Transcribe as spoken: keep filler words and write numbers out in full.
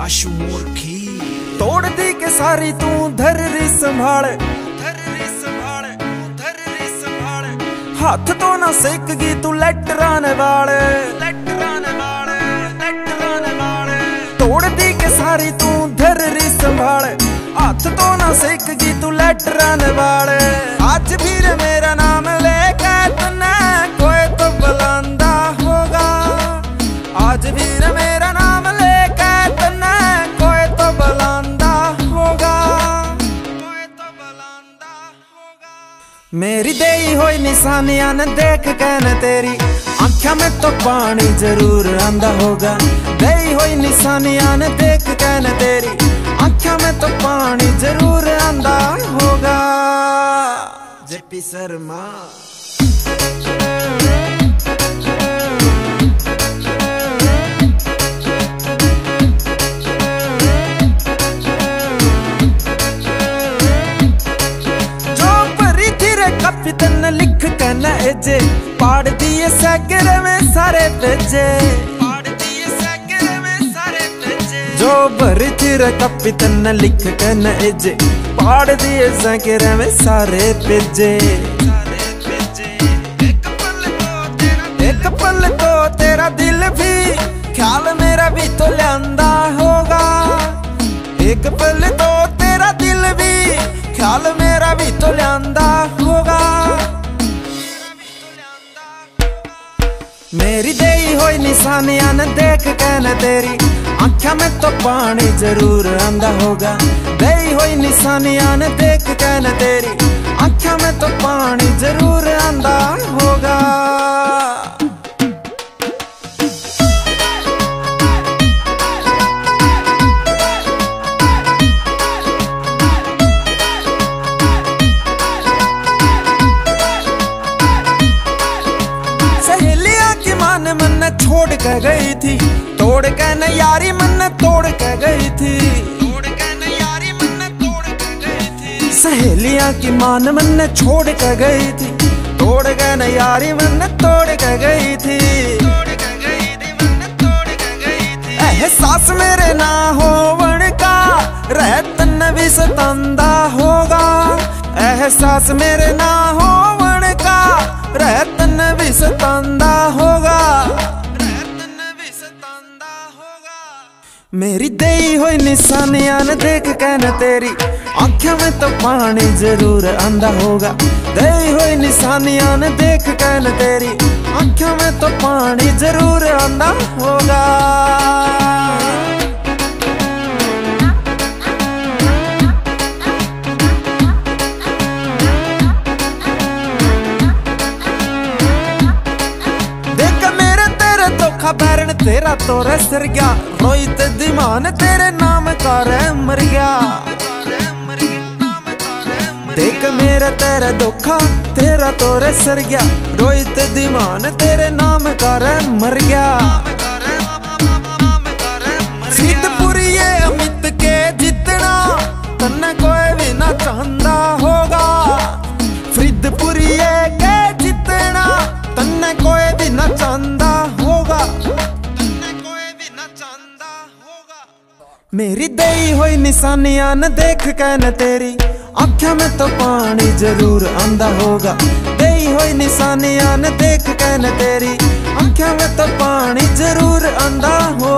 आशु मूर्खी तोड़ दी के सारी तू धर री संभाल, धर रे संभाल, धर रे संभाल। हाथ तो ना सेकगी तू लटराने वाले, लटराने वाले, लटराने वाले। तोड़ दी के सारी तू धर री संभाल, हाथ तो ना सेकगी तू लटराने वाले। आज भी रे मेरा नाम लेके तन्ने कोई तो बुलांदा होगा, आज भी रे मेरा नाम लेके तन्ने कोई तो बुलांदा होगा, कोई तो बुलांदा होगा। मेरी देई होई निशानियां न देख के न तेरी आँखों में तो पानी जरूर आंदा होगा। देई होई निशानियां न देख के न तेरी आँखों में तो पानी जरूर आंदा होगा। जेपी शर्मा तन लिख के न एजे पाड़ दिए सैकड़े में सारे पेजे, पाड़ दिए सैकड़े में सारे पेजे। जो भरी थी रे कपी तन लिख के न एजे पाड़ दिए सैकड़े में सारे पेजे, सारे पेजे। एक पल को तेरा एक पल को तेरा दिल भी ख्याल मेरा भी तो लियांदा होगा। एक पल तो तेरा दिल भी ख्याल मेरा भी तो लियांदा होगा। मेरी देई होई निशानियां न देख के न तेरी आँखों में तो पानी जरूर आंदा होगा। देई होई निशानियां न देख के न तेरी आँखों में तो पानी जरूर आंदा होगा। मन छोड़ के गई थी तोड़ के न यारी मन तोड़ के गई थी, तोड़ के न यारी मन तोड़ के गई थी। सहेलियां की मान मन छोड़ के गई थी तोड़ के न यारी मन तोड़ के गई थी, तोड़ के गई थी मन तोड़ के गई थी। एहसास मेरे ना होवन का रहतन भी सतांदा होगा। एहसास मेरे ना होवन का रहतन भी सतांदा होगा, रहतन भी सतांदा होगा। मेरी देई होई निशानियां न देख के न तेरी आँखों में तो पानी जरूर आंदा होगा। देई होई निशानियां न देख के न तेरी आँखों में तो पानी जरूर आंदा होगा। बैरन तेरा तो सर गया रोहित दीवान तेरे नाम का रे मर गया। देख मेरा तेरा धोखा तेरा तो सर गया रोहित दीवान तेरे नाम का रे मर गया। सिद्धपुरी ये अमित के जितना तन्ने कोई भी ना चाहता होगा। फरीदपुरी ये के जितना तन्ने कोई भी ना चाहता होगा, तन्ने कोई भी न चाहता होगा। मेरी देई होई निशानियां न देख के न तेरी आँखों में तो पानी जरूर आंदा होगा। देई होई निशानियां न देख के न तेरी आँखों में तो पानी जरूर आंदा होगा।